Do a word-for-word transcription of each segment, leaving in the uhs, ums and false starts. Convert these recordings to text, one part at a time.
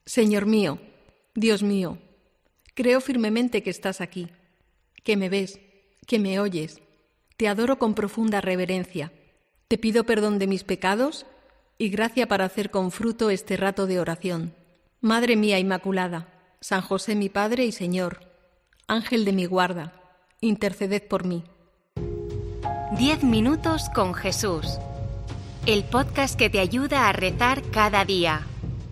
Señor mío, Dios mío, creo firmemente que estás aquí, que me ves, que me oyes. Te adoro con profunda reverencia. Te pido perdón de mis pecados y gracia para hacer con fruto este rato de oración. Madre mía Inmaculada, San José mi Padre y Señor, Ángel de mi guarda, interceded por mí. Diez minutos con Jesús. El podcast que te ayuda a rezar cada día.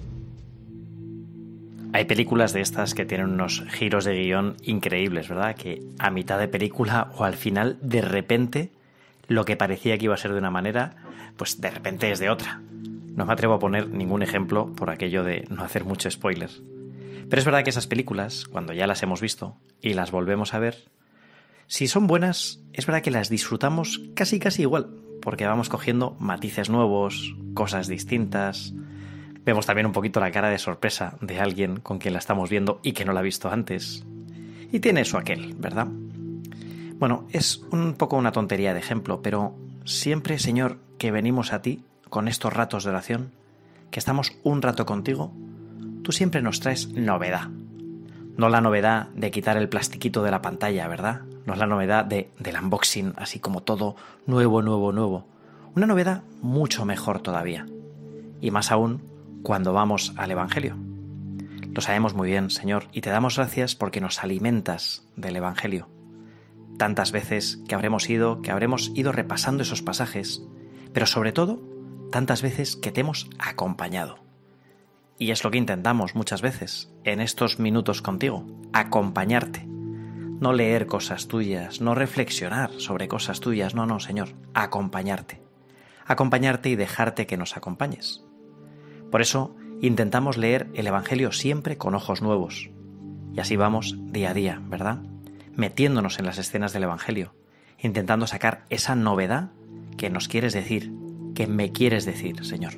Hay películas de estas que tienen unos giros de guión increíbles, ¿verdad? Que a mitad de película o al final, de repente, lo que parecía que iba a ser de una manera, pues de repente es de otra. No me atrevo a poner ningún ejemplo por aquello de no hacer mucho spoiler. Pero es verdad que esas películas, cuando ya las hemos visto y las volvemos a ver, si son buenas, es verdad que las disfrutamos casi casi igual, porque vamos cogiendo matices nuevos, cosas distintas. Vemos también un poquito la cara de sorpresa de alguien con quien la estamos viendo y que no la ha visto antes. Y tiene eso aquel, ¿verdad? Bueno, es un poco una tontería de ejemplo, pero siempre, Señor, que venimos a ti con estos ratos de oración, que estamos un rato contigo, tú siempre nos traes novedad. No la novedad de quitar el plastiquito de la pantalla, ¿verdad? No es la novedad de, del unboxing, así como todo nuevo, nuevo, nuevo. Una novedad mucho mejor todavía. Y más aún cuando vamos al Evangelio. Lo sabemos muy bien, Señor, y te damos gracias porque nos alimentas del Evangelio. Tantas veces que habremos ido, que habremos ido repasando esos pasajes, pero sobre todo, tantas veces que te hemos acompañado. Y es lo que intentamos muchas veces, en estos minutos contigo, acompañarte. No leer cosas tuyas, no reflexionar sobre cosas tuyas, no, no, Señor, acompañarte. Acompañarte y dejarte que nos acompañes. Por eso intentamos leer el Evangelio siempre con ojos nuevos. Y así vamos día a día, ¿verdad? Metiéndonos en las escenas del Evangelio, intentando sacar esa novedad que nos quieres decir, que me quieres decir, Señor.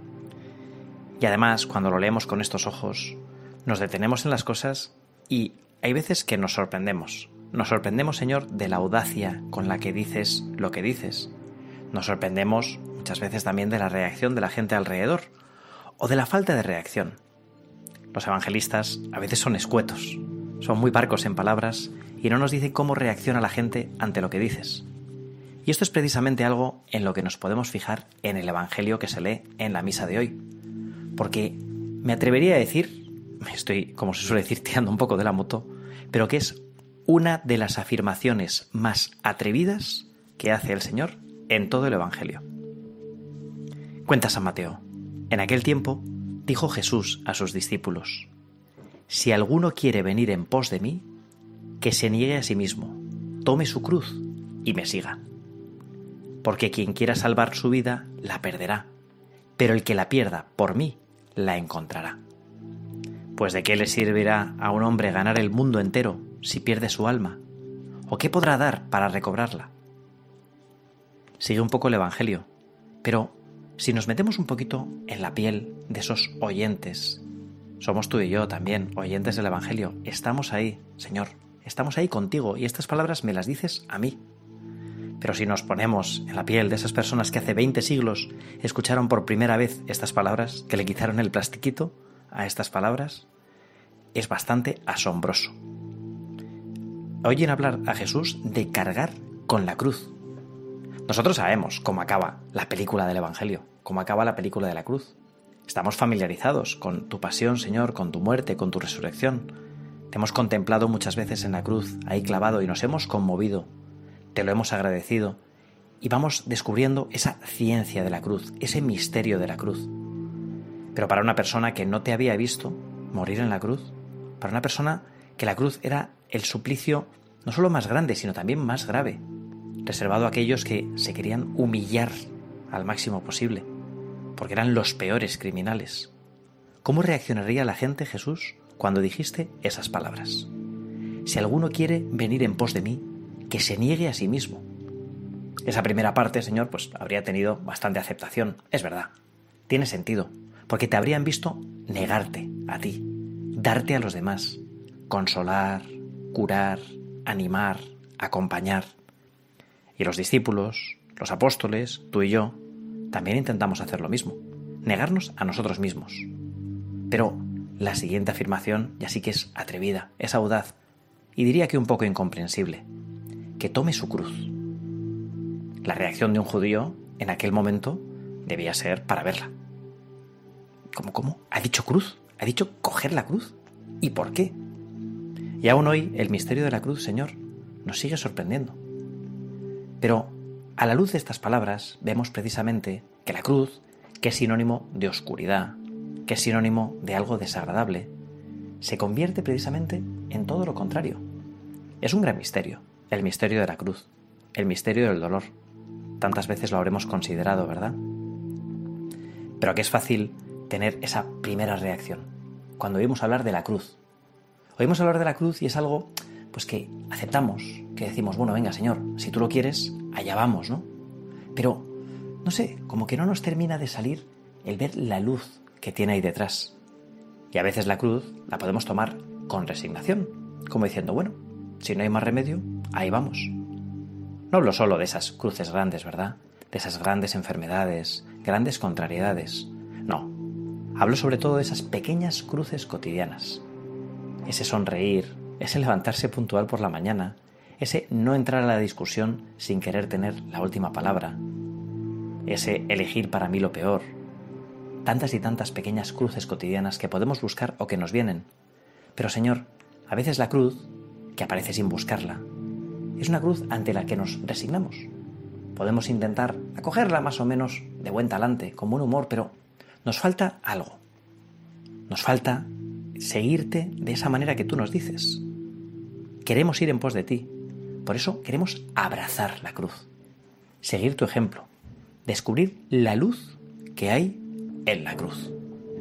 Y además, cuando lo leemos con estos ojos, nos detenemos en las cosas y hay veces que nos sorprendemos. Nos sorprendemos, Señor, de la audacia con la que dices lo que dices. Nos sorprendemos muchas veces también de la reacción de la gente alrededor o de la falta de reacción. Los evangelistas a veces son escuetos, son muy parcos en palabras y no nos dicen cómo reacciona la gente ante lo que dices. Y esto es precisamente algo en lo que nos podemos fijar en el Evangelio que se lee en la misa de hoy. Porque me atrevería a decir, me estoy, como se suele decir, tirando un poco de la moto, pero que es una de las afirmaciones más atrevidas que hace el Señor en todo el Evangelio. Cuenta San Mateo. En aquel tiempo dijo Jesús a sus discípulos: si alguno quiere venir en pos de mí, que se niegue a sí mismo, tome su cruz y me siga. Porque quien quiera salvar su vida, la perderá, pero el que la pierda por mí, la encontrará. Pues ¿de qué le servirá a un hombre ganar el mundo entero si pierde su alma? ¿O qué podrá dar para recobrarla? Sigue un poco el Evangelio, pero si nos metemos un poquito en la piel de esos oyentes, somos tú y yo también, oyentes del Evangelio, estamos ahí, Señor, estamos ahí contigo y estas palabras me las dices a mí. Pero si nos ponemos en la piel de esas personas que hace veinte siglos escucharon por primera vez estas palabras, que le quitaron el plastiquito a estas palabras, es bastante asombroso. Oyen hablar a Jesús de cargar con la cruz. Nosotros sabemos cómo acaba la película del Evangelio, cómo acaba la película de la cruz. Estamos familiarizados con tu pasión, Señor, con tu muerte, con tu resurrección. Te hemos contemplado muchas veces en la cruz, ahí clavado, y nos hemos conmovido. Te lo hemos agradecido y vamos descubriendo esa ciencia de la cruz, ese misterio de la cruz. Pero para una persona que no te había visto morir en la cruz, para una persona que la cruz era el suplicio no solo más grande, sino también más grave, reservado a aquellos que se querían humillar al máximo posible, porque eran los peores criminales. ¿Cómo reaccionaría la gente, Jesús, cuando dijiste esas palabras? Si alguno quiere venir en pos de mí, que se niegue a sí mismo. Esa primera parte, Señor, pues habría tenido bastante aceptación. Es verdad, tiene sentido, porque te habrían visto negarte a ti, darte a los demás, consolar, curar, animar, acompañar. Y los discípulos, los apóstoles, tú y yo, también intentamos hacer lo mismo, negarnos a nosotros mismos. Pero la siguiente afirmación ya sí que es atrevida, es audaz y diría que un poco incomprensible. Que tome su cruz. La reacción de un judío en aquel momento debía ser para verla. ¿Cómo, cómo? ¿Ha dicho cruz? ¿Ha dicho coger la cruz? ¿Y por qué? Y aún hoy el misterio de la cruz, Señor, nos sigue sorprendiendo. Pero a la luz de estas palabras vemos precisamente que la cruz, que es sinónimo de oscuridad, que es sinónimo de algo desagradable, se convierte precisamente en todo lo contrario. Es un gran misterio, el misterio de la cruz, el misterio del dolor. Tantas veces lo habremos considerado, ¿verdad? Pero que es fácil tener esa primera reacción cuando oímos hablar de la cruz. Oímos hablar de la cruz y es algo pues que aceptamos, que decimos, bueno, venga, Señor, si tú lo quieres, allá vamos, ¿no? Pero, no sé, como que no nos termina de salir el ver la luz que tiene ahí detrás. Y a veces la cruz la podemos tomar con resignación, como diciendo, bueno, si no hay más remedio, ahí vamos. No hablo solo de esas cruces grandes, ¿verdad? De esas grandes enfermedades, grandes contrariedades. No, hablo sobre todo de esas pequeñas cruces cotidianas. Ese sonreír, ese levantarse puntual por la mañana, ese no entrar a la discusión sin querer tener la última palabra, ese elegir para mí lo peor. Tantas y tantas pequeñas cruces cotidianas que podemos buscar o que nos vienen. Pero, Señor, a veces la cruz, que aparece sin buscarla, es una cruz ante la que nos resignamos. Podemos intentar acogerla más o menos de buen talante, con buen humor, pero nos falta algo. Nos falta seguirte de esa manera que tú nos dices. Queremos ir en pos de ti. Por eso queremos abrazar la cruz. Seguir tu ejemplo. Descubrir la luz que hay en la cruz.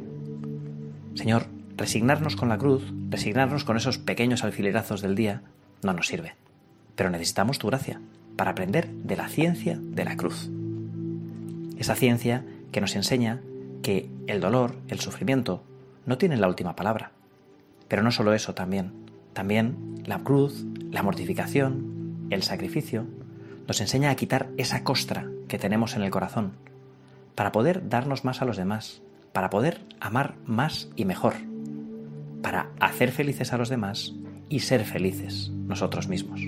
Señor, resignarnos con la cruz, resignarnos con esos pequeños alfilerazos del día, no nos sirve. Pero necesitamos tu gracia para aprender de la ciencia de la cruz. Esa ciencia que nos enseña que el dolor, el sufrimiento, no tienen la última palabra. Pero no solo eso también. También la cruz, la mortificación, el sacrificio, nos enseña a quitar esa costra que tenemos en el corazón, para poder darnos más a los demás, para poder amar más y mejor, para hacer felices a los demás y ser felices nosotros mismos.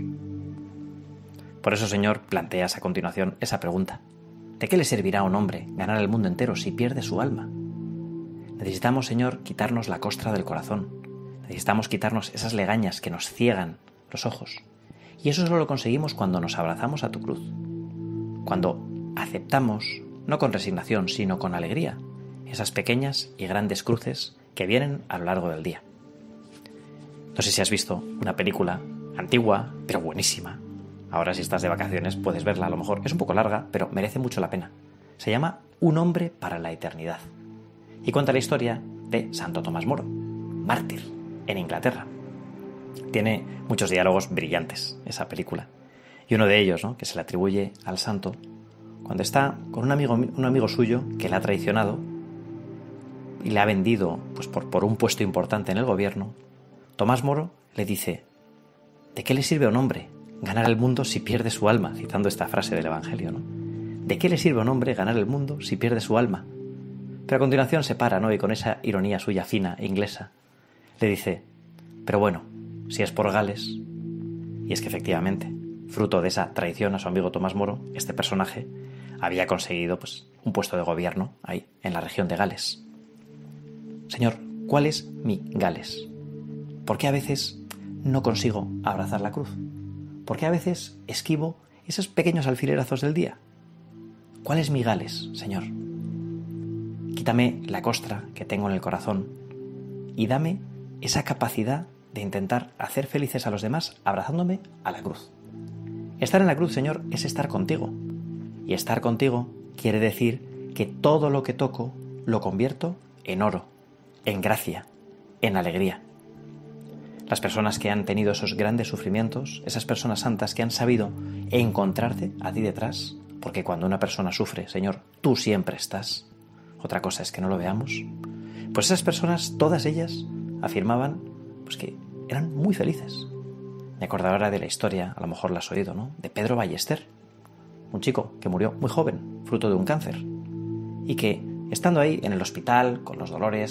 Por eso, Señor, planteas a continuación esa pregunta. ¿De qué le servirá a un hombre ganar el mundo entero si pierde su alma? Necesitamos, Señor, quitarnos la costra del corazón. Necesitamos quitarnos esas legañas que nos ciegan los ojos. Y eso solo lo conseguimos cuando nos abrazamos a tu cruz. Cuando aceptamos, no con resignación, sino con alegría, esas pequeñas y grandes cruces que vienen a lo largo del día. No sé si has visto una película antigua, pero buenísima. Ahora, si estás de vacaciones, puedes verla a lo mejor. Es un poco larga, pero merece mucho la pena. Se llama Un hombre para la eternidad. Y cuenta la historia de Santo Tomás Moro, mártir en Inglaterra. Tiene muchos diálogos brillantes esa película. Y uno de ellos, ¿no?, que se le atribuye al santo, cuando está con un amigo, un amigo suyo que le ha traicionado y le ha vendido pues, por, por un puesto importante en el gobierno, Tomás Moro le dice: ¿de qué le sirve a un hombre ganar el mundo si pierde su alma? Citando esta frase del Evangelio, ¿no? ¿De qué le sirve a un hombre ganar el mundo si pierde su alma? Pero a continuación se para, ¿no?, y con esa ironía suya fina e inglesa le dice: pero bueno, si es por Gales. Y es que efectivamente, fruto de esa traición a su amigo Tomás Moro, este personaje había conseguido pues, un puesto de gobierno ahí, en la región de Gales. Señor, ¿cuál es mi Gales? ¿Por qué a veces no consigo abrazar la cruz? ¿Por qué a veces esquivo esos pequeños alfilerazos del día? ¿Cuál es mi Gales, Señor? Quítame la costra que tengo en el corazón y dame esa capacidad de intentar hacer felices a los demás abrazándome a la cruz. Estar en la cruz, Señor, es estar contigo. Y estar contigo quiere decir que todo lo que toco lo convierto en oro, en gracia, en alegría. Las personas que han tenido esos grandes sufrimientos, esas personas santas que han sabido encontrarte a ti detrás, porque cuando una persona sufre, Señor, tú siempre estás. Otra cosa es que no lo veamos. Pues esas personas, todas ellas, afirmaban pues que eran muy felices. Me acordaba ahora de la historia, a lo mejor la has oído, ¿no?, de Pedro Ballester, un chico que murió muy joven, fruto de un cáncer, y que, estando ahí en el hospital, con los dolores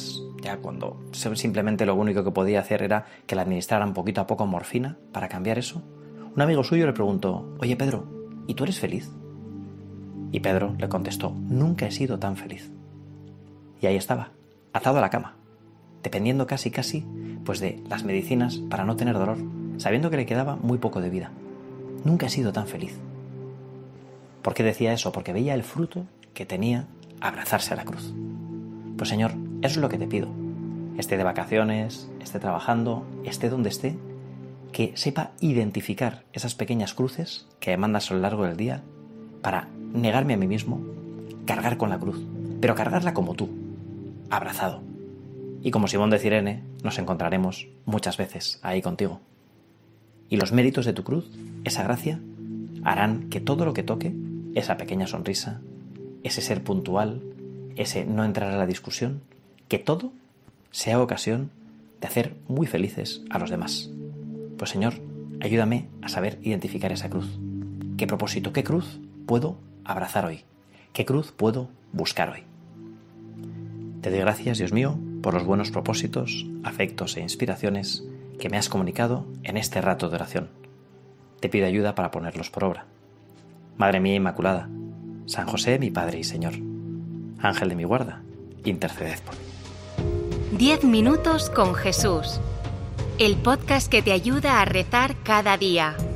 ya cuando simplemente lo único que podía hacer era que le administraran poquito a poco morfina para cambiar eso, un amigo suyo le preguntó: oye Pedro, ¿y tú eres feliz? Y Pedro le contestó: nunca he sido tan feliz. Y ahí estaba, atado a la cama, dependiendo casi casi pues de las medicinas para no tener dolor, sabiendo que le quedaba muy poco de vida. Nunca he sido tan feliz. ¿Por qué decía eso? Porque veía el fruto que tenía abrazarse a la cruz. Pues Señor, eso es lo que te pido. Esté de vacaciones, esté trabajando, esté donde esté, que sepa identificar esas pequeñas cruces que me mandas a lo largo del día para negarme a mí mismo, cargar con la cruz, pero cargarla como tú, abrazado. Y como Simón de Cirene, nos encontraremos muchas veces ahí contigo. Y los méritos de tu cruz, esa gracia, harán que todo lo que toque, esa pequeña sonrisa, ese ser puntual, ese no entrar a la discusión, que todo sea ocasión de hacer muy felices a los demás. Pues Señor, ayúdame a saber identificar esa cruz. ¿Qué propósito, qué cruz puedo abrazar hoy? ¿Qué cruz puedo buscar hoy? Te doy gracias, Dios mío, por los buenos propósitos, afectos e inspiraciones que me has comunicado en este rato de oración. Te pido ayuda para ponerlos por obra. Madre mía Inmaculada, San José, mi Padre y Señor, Ángel de mi guarda, interceded por mí. Diez minutos con Jesús. El podcast que te ayuda a rezar cada día.